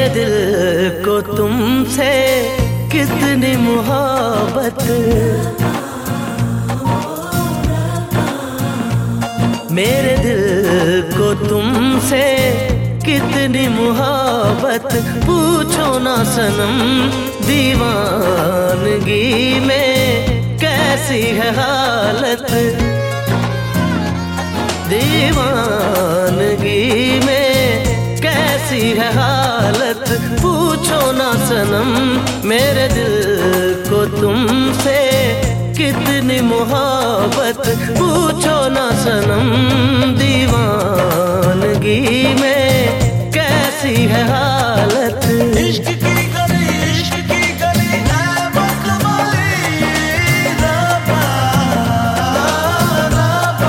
मेरे दिल को तुमसे कितनी मोहब्बत, मेरे दिल को तुमसे कितनी मोहब्बत। पूछो ना सनम दीवानगी में कैसी है हालत, दीवानगी में कैसी है हालत। पूछो ना सनम मेरे दिल को तुमसे कितनी मोहब्बत। पूछो ना सनम दीवानगी में कैसी है हालत। इश्क की गली, इश्क की गली है मतवाली, रब्बा रब्बा।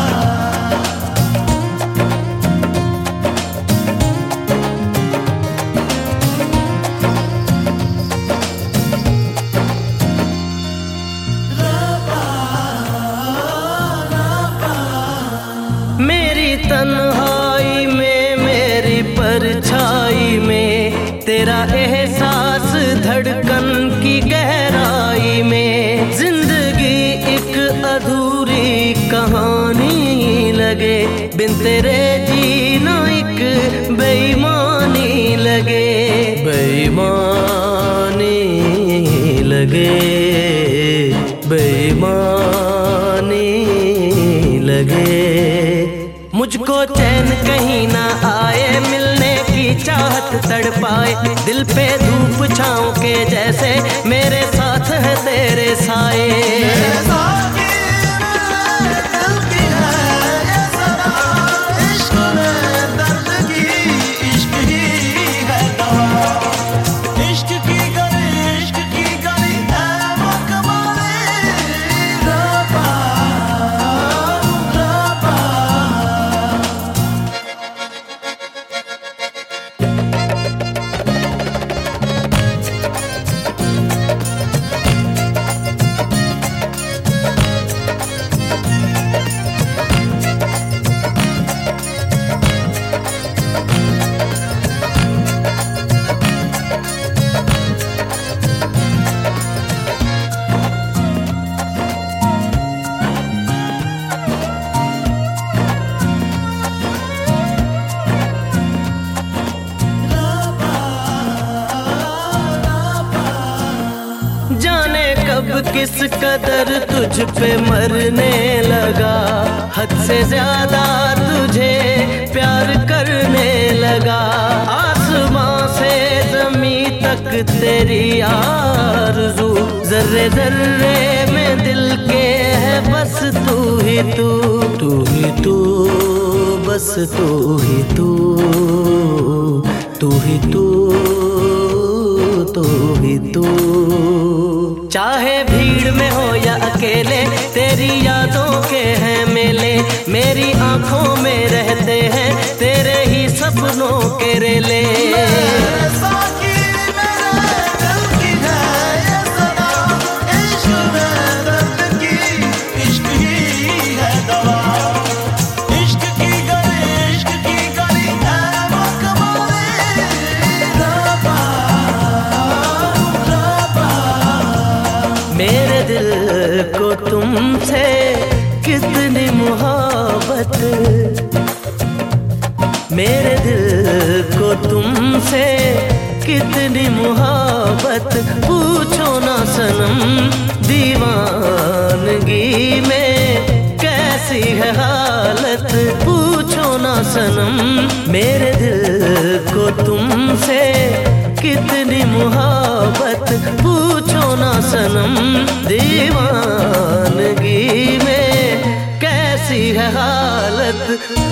मेरी तन्हाई में, मेरी परछाई में, तेरा एहसास धड़कन की गहराई में। जिंदगी एक अधूरी कहानी लगे, बिन तेरे जीना एक बेईमानी लगे, बेईमानी लगे, बेईमानी लगे। मुझको चैन कहीं ना आए, मिलने की चाहत तड़पाए। दिल पे धूप छाँव के जैसे मेरे साथ है तेरे साए। जाने कब किस कदर तुझ पे मरने लगा, हद से ज्यादा तुझे प्यार करने लगा। आसमां से ज़मीं तक तेरी आरज़ू, जर्रे जर्रे में दिल के है बस तू ही तू, तू ही तू, बस तू ही तू, तू ही तू, तू ही तू। चाहे भीड़ में हो या अकेले, तेरी यादों के हैं मेले। मेरी आंखों में रहते हैं तेरे ही सपनों के रेले। मेरे दिल को तुमसे कितनी मोहब्बत, मेरे दिल को तुमसे कितनी मोहब्बत। पूछो ना सनम दीवानगी में कैसी है हालत। पूछो ना सनम मेरे दिल को तुमसे कितनी मोहब्बत। पूछो ना सनम दीवानगी में कैसी है हालत।